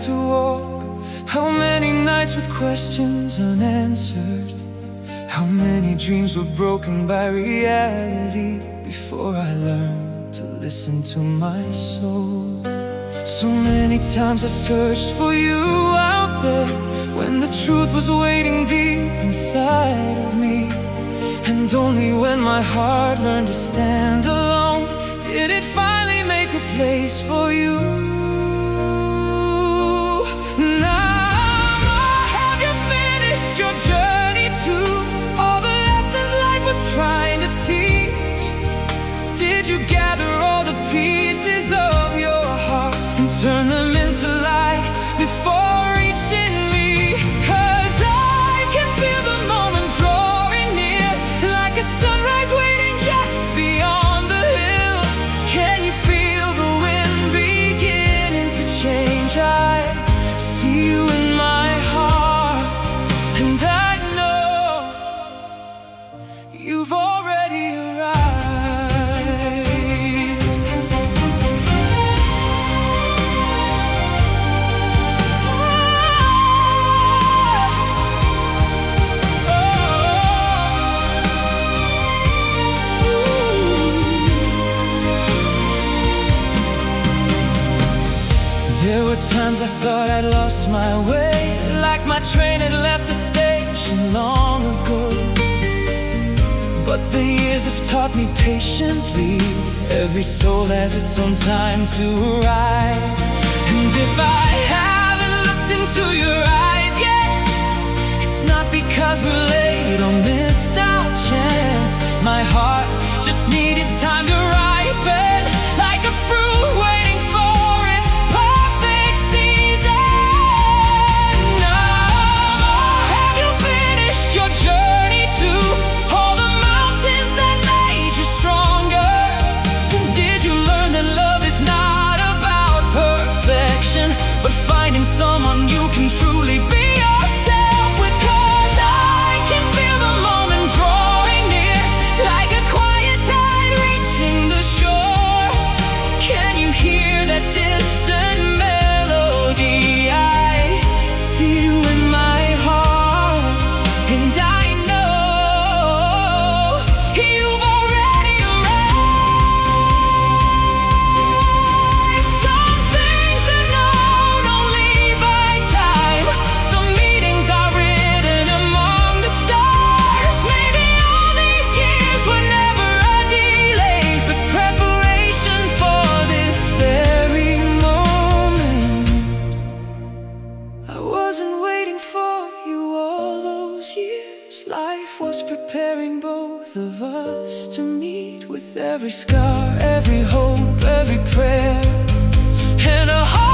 to walk. How many nights with questions unanswered. How many dreams were broken by reality before I learned to listen to my soul. So many times I searched for you out there, when the truth was waiting deep inside of me. And only when my heart learned to stand alone did it finally make a place for you. Now, have you finished your journey to all the lessons life was trying to teach? Did you gather all the pieces of your heart and turn them into light before reaching me? 'Cause I can feel the moment drawing near, like a sunrise waiting just beyond the hill. Can you feel the wind beginning to change? I see you in my heart, and I know you've already arrived. There were times I thought I'd lost my way, like my train had left the station long ago. But the years have taught me patiently, every soul has its own time to arrive. And if I haven't looked into your eyes yet, it's not because we're late or missed our chance. My heart just needed time to ripen, like a fruit waiting for its perfect season. Now, have you finished your journey to all the mountains that made you stronger? Did you learn that love is not about perfection, but finding someone you can truly be yourself with? 'Cause I can feel the moment drawing near, like a quiet tide reaching the shore. Can you hear that distant melody? I see you in my heart, and I know you've already arrived. Some things are known only by time, some meetings are written among the stars. Maybe all these years were never a delay, but preparation for this very moment. I wasn't waiting for you all those years. Life was preparing both of us to meet, with every scar, every hope, every prayer, and a heart